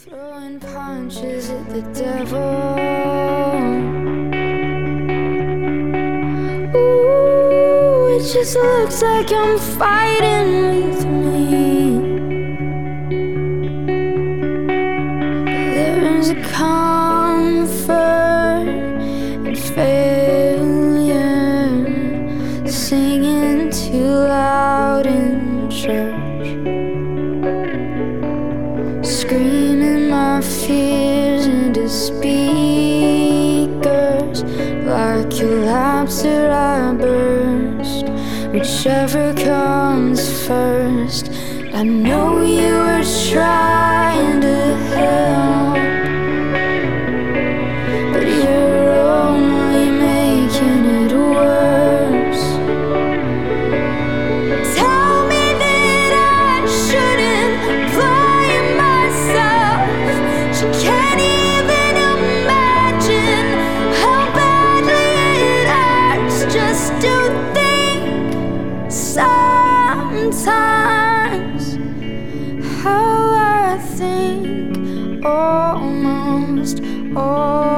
Throwing punches at the devil. Ooh, it just looks like I'm fighting with me. There's a comfort in failure, singing too loud in church, screaming my fears into speakers. Like collapse or I burst, whichever comes first. I know you were trying to help, but you're only making it worse. Tell me that I shouldn't blame myself. She can't even imagine how badly it hurts just to think sometimes how I think almost all